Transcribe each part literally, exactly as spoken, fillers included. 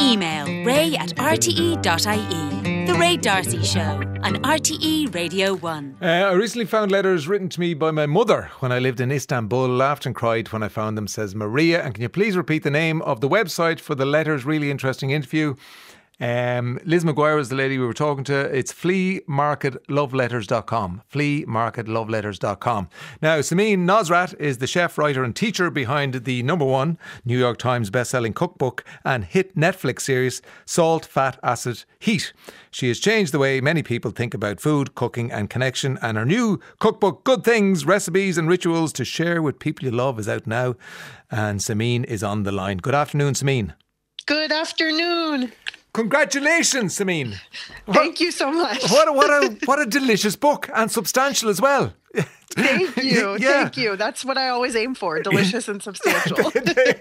Email ray at r t e dot i e. The Ray D'Arcy Show on R T E Radio one. Uh, I recently found letters written to me by my mother when I lived in Istanbul. Laughed and cried when I found them, says Maria. And can you please repeat the name of the website for the letters? Really interesting interview. Um, Liz McGuire is the lady we were talking to. It's flea market love letters dot com. flea market love letters dot com. Now, Samin Nosrat is the chef, writer and teacher behind the number one New York Times best-selling cookbook and hit Netflix series Salt, Fat, Acid, Heat. She has changed the way many people think about food, cooking and connection, and her new cookbook, Good Things, Recipes and Rituals to Share with People You Love, is out now. And Samin is on the line. Good afternoon, Samin. Good afternoon. Congratulations, Samin. Thank you so much. What a, what a what a delicious book, and substantial as well. Thank you. Yeah. Thank you. That's what I always aim for, delicious and substantial.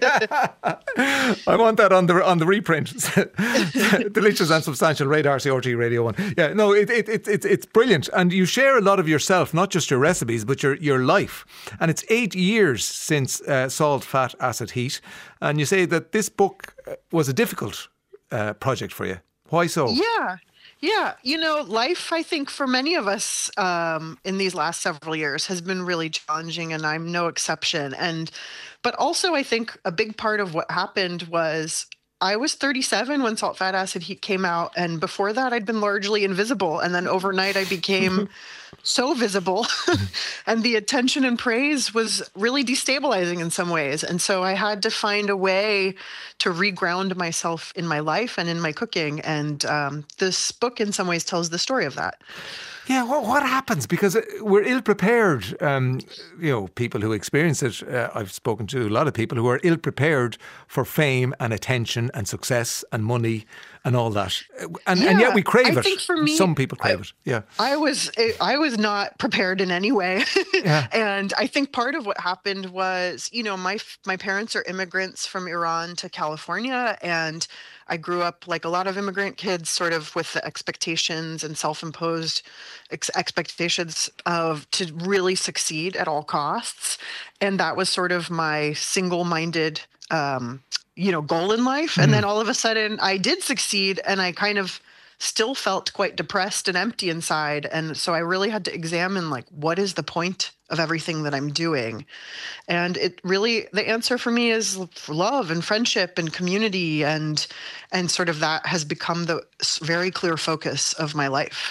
I want that on the on the reprint. Delicious and substantial, Ray D'Arcy, R T E Radio one. Yeah, no, it, it, it, it, it's brilliant. And you share a lot of yourself, not just your recipes, but your, your life. And it's eight years since uh, Salt, Fat, Acid, Heat. And you say that this book was a difficult Uh, project for you. Why so? Yeah. Yeah. You know, life, I think, for many of us um, in these last several years has been really challenging, and I'm no exception. And, but also, I think a big part of what happened was I was thirty-seven when Salt, Fat, Acid, Heat came out. And before that, I'd been largely invisible. And then overnight, I became so visible. And the attention and praise was really destabilizing in some ways. And so I had to find a way to reground myself in my life and in my cooking. And um, this book, in some ways, tells the story of that. Yeah, what, what happens? Because we're ill-prepared, um, you know, people who experience it. Uh, I've spoken to a lot of people who are ill-prepared for fame and attention and success and money and all that. And, yeah, and yet we crave I it. Think for me, Some people crave I, it, yeah. I was I was not prepared in any way. Yeah. And I think part of what happened was, you know, my my parents are immigrants from Iran to California, and I grew up like a lot of immigrant kids, sort of with the expectations and self-imposed ex- expectations of to really succeed at all costs. And that was sort of my single-minded, um, you know, goal in life. Mm. And then all of a sudden I did succeed, and I kind of still felt quite depressed and empty inside. And so I really had to examine, like, what is the point of everything that I'm doing? And it really, the answer for me is love and friendship and community, and and sort of that has become the very clear focus of my life.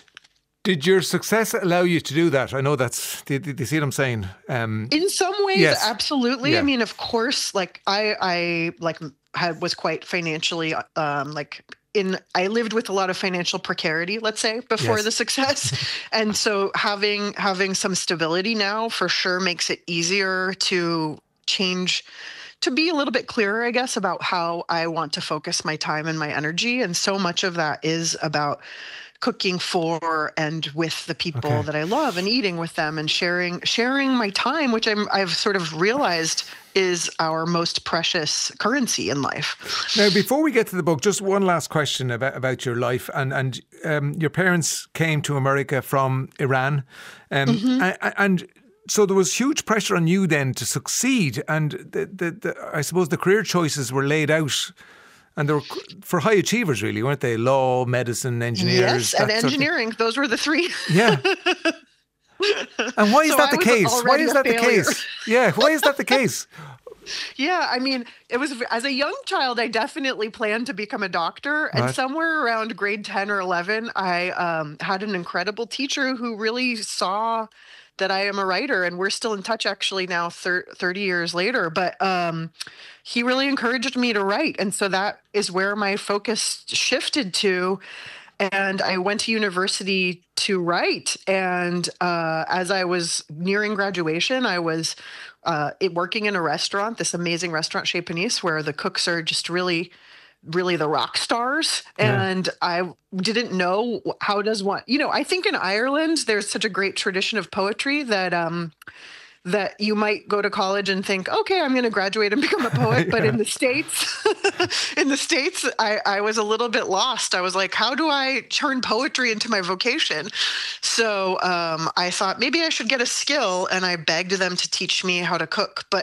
Did your success allow you to do that? I know that's, do, do you see what I'm saying? Um, In some ways, yes. absolutely. Yeah. I mean, of course, like I, I like had, was quite financially, um, like in, I lived with a lot of financial precarity, let's say, before Yes. the success. And so having, having some stability now for sure makes it easier to change, to be a little bit clearer, I guess, about how I want to focus my time and my energy. And so much of that is about cooking for and with the people Okay. that I love, and eating with them, and sharing sharing my time, which I'm, I've sort of realized is our most precious currency in life. Now, before we get to the book, just one last question about, about your life. And, and um, your parents came to America from Iran. Um, Mm-hmm. and, and so there was huge pressure on you then to succeed. And the, the, the, I suppose the career choices were laid out. And they were for high achievers, really, weren't they? Law, medicine, engineers. Yes, and that sort of- engineering. Those were the three. Yeah. And why is So that I the was case? Why already is a that the failure. case? Yeah, why is that the case? Yeah, I mean, it was as a young child, I definitely planned to become a doctor. And Right. somewhere around grade ten or eleven, I um, had an incredible teacher who really saw that I am a writer, and we're still in touch actually now thir- thirty years later. But um, he really encouraged me to write. And so that is where my focus shifted to. And I went to university to write. And uh, as I was nearing graduation, I was uh, it, working in a restaurant, this amazing restaurant, Chez Panisse, where the cooks are just really, really the rock stars. Yeah. And I didn't know how does one, you know, I think in Ireland, there's such a great tradition of poetry that um, that you might go to college and think, okay, I'm going to graduate and become a poet. But Yeah. in the States, in the States, I, I was a little bit lost. I was like, how do I turn poetry into my vocation? So um, I thought maybe I should get a skill, and I begged them to teach me how to cook. But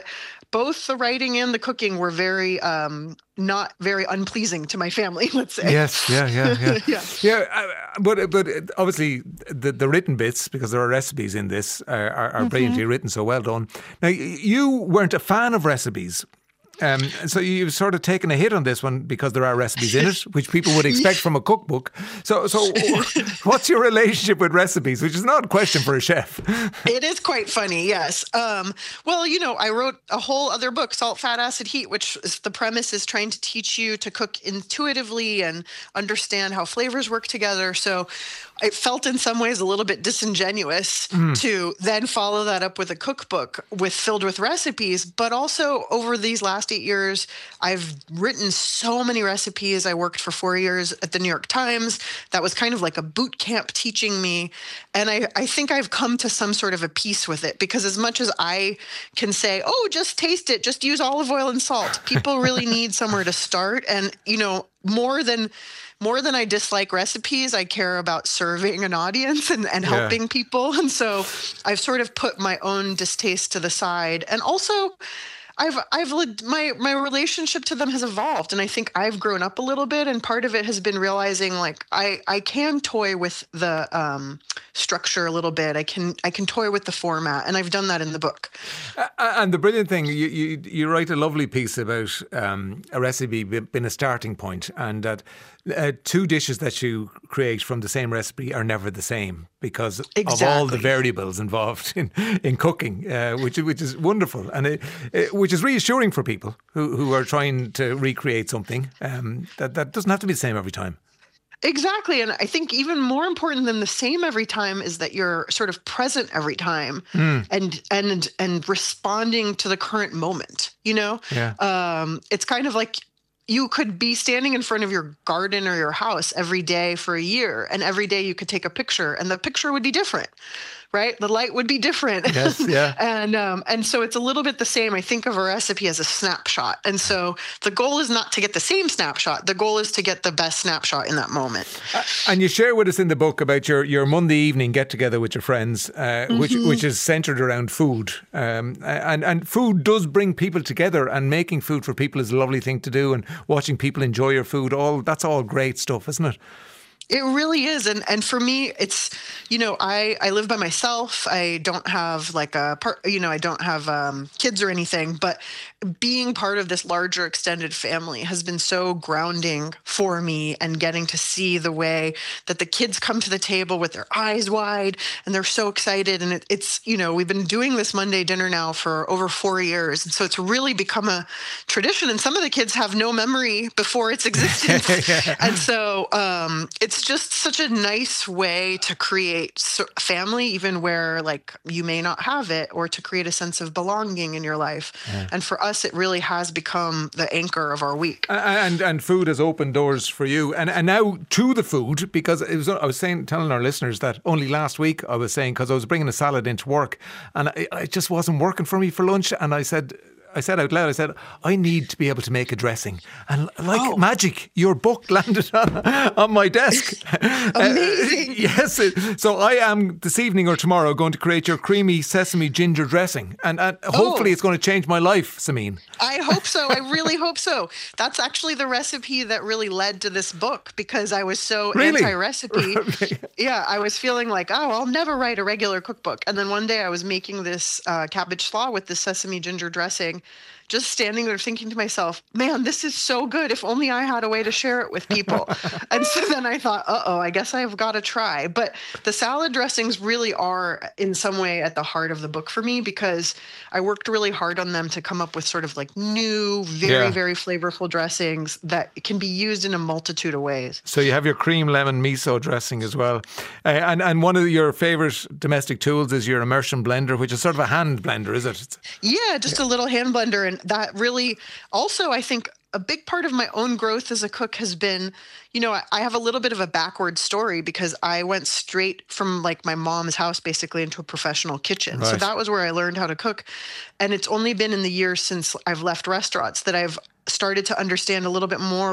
both the writing and the cooking were very um, not very unpleasing to my family, let's say. Yes, yeah, yeah, yeah. yeah. yeah uh, but but obviously the, the written bits, because there are recipes in this, uh, are, are mm-hmm. brilliantly written, so well done. Now, you weren't a fan of recipes. Um, so you've sort of taken a hit on this one because there are recipes in it, which people would expect from a cookbook. So, so what's your relationship with recipes? Which is not a question for a chef. It is quite funny, yes. Um, well, you know, I wrote a whole other book, Salt, Fat, Acid, Heat, which is, the premise is trying to teach you to cook intuitively and understand how flavors work together. So it felt in some ways a little bit disingenuous mm. to then follow that up with a cookbook with filled with recipes. But also over these last eight years, I've written so many recipes. I worked for four years at the New York Times. That was kind of like a boot camp teaching me. And I, I think I've come to some sort of a peace with it, because as much as I can say, oh, just taste it, just use olive oil and salt, people really need somewhere to start. And, you know, more than... More than I dislike recipes, I care about serving an audience and, and helping yeah. people. And so I've sort of put my own distaste to the side. And also, I've I've my my relationship to them has evolved, and I think I've grown up a little bit. And part of it has been realizing, like, I, I can toy with the um, structure a little bit. I can I can toy with the format, and I've done that in the book. Uh, and the brilliant thing, you you, you write a lovely piece about um, a recipe being a starting point, and that uh, two dishes that you create from the same recipe are never the same because exactly. of all the variables involved in in cooking, uh, which which is wonderful, and it, it, which is reassuring for people who, who are trying to recreate something um, that that doesn't have to be the same every time. Exactly. And I think even more important than the same every time is that you're sort of present every time mm. and and and responding to the current moment, you know? Yeah. Um, it's kind of like you could be standing in front of your garden or your house every day for a year, and every day you could take a picture and the picture would be different. Right? The light would be different. Yes, yeah. and um, and so it's a little bit the same. I think of a recipe as a snapshot. And so the goal is not to get the same snapshot. The goal is to get the best snapshot in that moment. Uh, and you share with us in the book about your, your Monday evening get-together with your friends, uh, mm-hmm. which which is centred around food. Um, and, and food does bring people together, and making food for people is a lovely thing to do, and watching people enjoy your food, all that's all great stuff, isn't it? It really is. And and for me, it's, you know, I, I live by myself. I don't have like a part, you know, I don't have um, kids or anything, but being part of this larger extended family has been so grounding for me, and getting to see the way that the kids come to the table with their eyes wide and they're so excited. And it, it's, you know, we've been doing this Monday dinner now for over four years. And so it's really become a tradition. And some of the kids have no memory before its existence. yeah. And so um, it's just such a nice way to create family, even where like you may not have it, or to create a sense of belonging in your life. Yeah. And for us, it really has become the anchor of our week. And and food has opened doors for you. And and now to the food, because it was, I was saying, telling our listeners that only last week I was saying, because I was bringing a salad into work and it, it just wasn't working for me for lunch. And I said, I said out loud, I said, I need to be able to make a dressing. And like oh. magic, your book landed on, on my desk. Amazing. Uh, yes. So I am this evening or tomorrow going to create your creamy sesame ginger dressing. And, and hopefully oh. it's going to change my life, Samin. I hope so. I really hope so. That's actually the recipe that really led to this book, because I was so really? anti-recipe. Yeah, I was feeling like, oh, I'll never write a regular cookbook. And then one day I was making this uh, cabbage slaw with this sesame ginger dressing, just standing there thinking to myself, man, this is so good. If only I had a way to share it with people. And so then I thought, uh-oh, I guess I've got to try. But the salad dressings really are in some way at the heart of the book for me, because I worked really hard on them to come up with sort of like new, very, yeah. very flavorful dressings that can be used in a multitude of ways. So you have your cream lemon miso dressing as well. Uh, and, and one of your favourite domestic tools is your immersion blender, which is sort of a hand blender, is it? Yeah, just yeah. a little hand blender. And that really also, I think, a big part of my own growth as a cook has been, you know, I, I have a little bit of a backward story, because I went straight from like my mom's house basically into a professional kitchen. Right. So that was where I learned how to cook. And it's only been in the years since I've left restaurants that I've started to understand a little bit more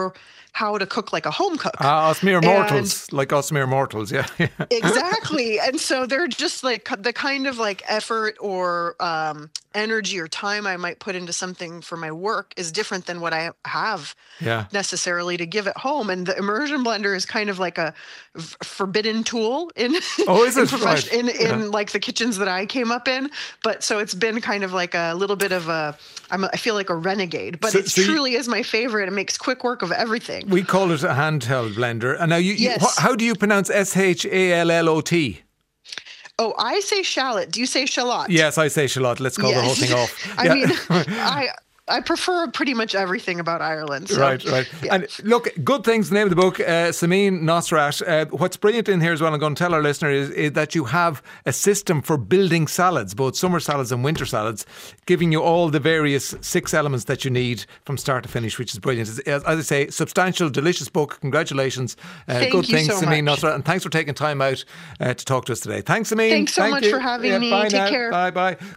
how to cook like a home cook. Ah, us mere And- mortals, like us mere mortals, yeah. Exactly. And so they're just like the kind of like effort or um, energy or time I might put into something for my work is different than what I have Yeah. necessarily to give at home. And the immersion blender is kind of like a f- forbidden tool in Oh, is in, it? profes- Right. in in Yeah. like the kitchens that I came up in. But so it's been kind of like a little bit of a I'm a, I feel like a renegade, but So- it so you- truly is my favorite. It makes quick work of everything. We call it a handheld blender. And now, you, you- Yes. wh- how do you pronounce S H A L L O T? Oh, I say shallot. Do you say shallot? Yes, I say shallot. Let's call the whole Yes. thing off. I Yeah. mean, I I prefer pretty much everything about Ireland. So, Right, right. yeah. And look, good things, the name of the book, uh, Samin Nosrat. Uh, what's brilliant in here as well, I'm going to tell our listener, is, is that you have a system for building salads, both summer salads and winter salads, giving you all the various six elements that you need from start to finish, which is brilliant. As, as I say, substantial, delicious book. Congratulations. Uh, Thank good you things, so Samin much. Nosrat. And thanks for taking time out uh, to talk to us today. Thanks, Samin. Thanks so Thank much you. for having Yeah, me. bye Take now. care. Bye, bye.